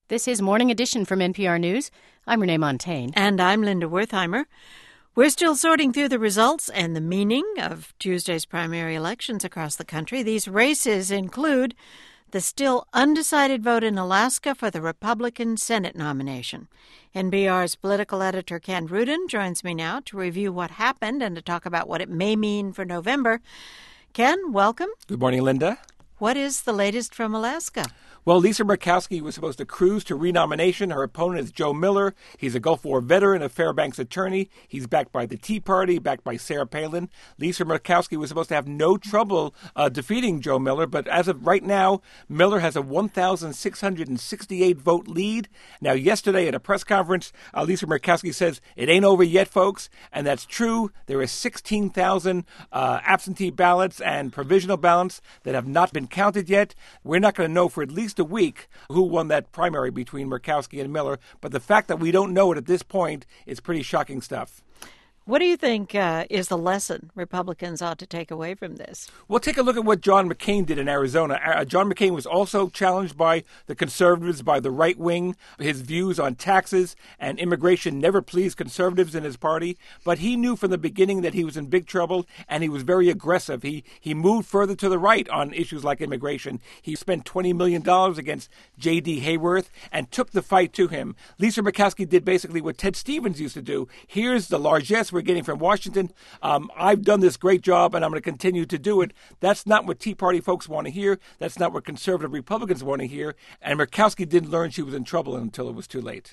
This is Morning Edition from NPR News. I'm Renee Montaigne. And I'm Linda Wertheimer. We're still sorting through the results and the meaning of Tuesday's primary elections across the country. These races include the still undecided vote in Alaska for the Republican Senate nomination. NPR's political editor Ken Rudin joins me now to review what happened and to talk about what it may mean for November. Ken, welcome. Good morning, Linda. What is the latest from Alaska? Well, Lisa Murkowski was supposed to cruise to renomination. Her opponent is Joe Miller. He's a Gulf War veteran, a Fairbanks attorney. He's backed by the Tea Party, backed by Sarah Palin. Lisa Murkowski was supposed to have no trouble defeating Joe Miller, but as of right now, Miller has a 1,668 vote lead. Now, yesterday at a press conference, Lisa Murkowski says, it ain't over yet, folks, and that's true. There are 16,000 absentee ballots and provisional ballots that have not been counted yet. We're not going to know for at least a week who won that primary between Murkowski and Miller, but the fact that we don't know it at this point is pretty shocking stuff. What do you think is the lesson Republicans ought to take away from this? Well, take a look at what John McCain did in Arizona. John McCain was also challenged by the conservatives, by the right wing. His views on taxes and immigration never pleased conservatives in his party. But he knew from the beginning that he was in big trouble, and he was very aggressive. He moved further to the right on issues like immigration. He spent $20 million against J.D. Hayworth and took the fight to him. Lisa Murkowski did basically what Ted Stevens used to do. Here's the largesse we're getting from Washington. I've done this great job, and I'm going to continue to do it. That's not what Tea Party folks want to hear. That's not what conservative Republicans want to hear. And Murkowski didn't learn she was in trouble until it was too late.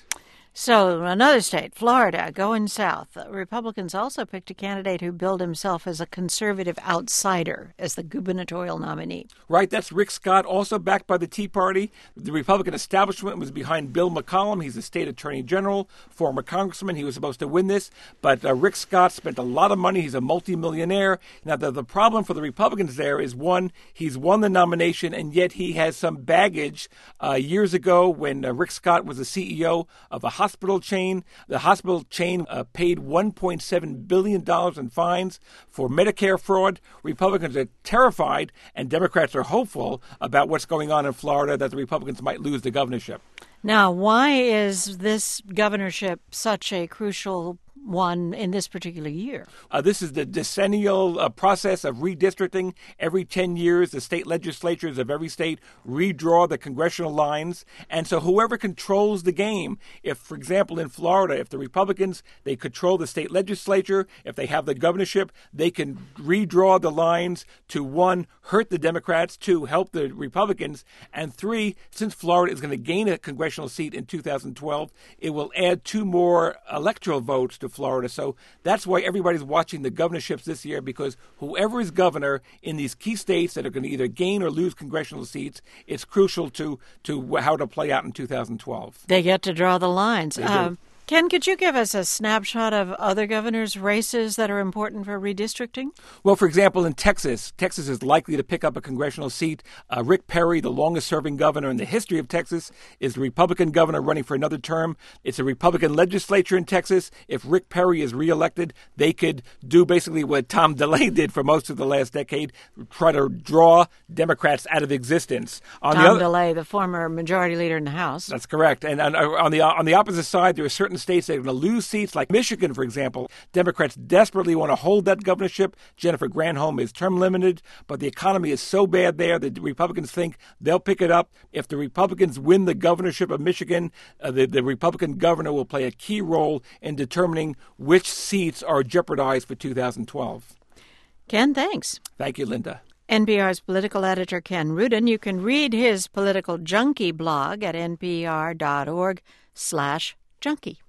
So another state, Florida, going south. Republicans also picked a candidate who billed himself as a conservative outsider as the gubernatorial nominee. Right, that's Rick Scott, also backed by the Tea Party. The Republican establishment was behind Bill McCollum. He's a state attorney general, former congressman. He was supposed to win this, but Rick Scott spent a lot of money. He's a multimillionaire. Now, the problem for the Republicans there is, one, he's won the nomination, and yet he has some baggage. Years ago, when Rick Scott was the CEO of a hospital chain. The hospital chain paid $1.7 billion in fines for Medicare fraud. Republicans are terrified, and Democrats are hopeful about what's going on in Florida, that the Republicans might lose the governorship. Now, why is this governorship such a crucial one in this particular year? This is the decennial process of redistricting. Every 10 years, the state legislatures of every state redraw the congressional lines. And so whoever controls the game, if, for example, in Florida, if the Republicans, they control the state legislature, if they have the governorship, they can redraw the lines to, one, hurt the Democrats, two, help the Republicans, and three, since Florida is going to gain a congressional seat in 2012, it will add 2 more electoral votes to Florida. So that's why everybody's watching the governorships this year, because whoever is governor in these key states that are going to either gain or lose congressional seats, it's crucial to how to play out in 2012. They get to draw the lines. They do. Ken, could you give us a snapshot of other governors' races that are important for redistricting? Well, for example, in Texas is likely to pick up a congressional seat. Rick Perry, the longest-serving governor in the history of Texas, is the Republican governor running for another term. It's a Republican legislature in Texas. If Rick Perry is reelected, they could do basically what Tom DeLay did for most of the last decade, try to draw Democrats out of existence. Tom DeLay, the former majority leader in the House. That's correct. And on the opposite side, there are certain states that are going to lose seats, like Michigan, for example. Democrats desperately want to hold that governorship. Jennifer Granholm is term limited, but the economy is so bad there that the Republicans think they'll pick it up. If the Republicans win the governorship of Michigan, the Republican governor will play a key role in determining which seats are jeopardized for 2012. Ken, thanks. Thank you, Linda. NPR's political editor Ken Rudin. You can read his Political Junkie blog at npr.org/junkie.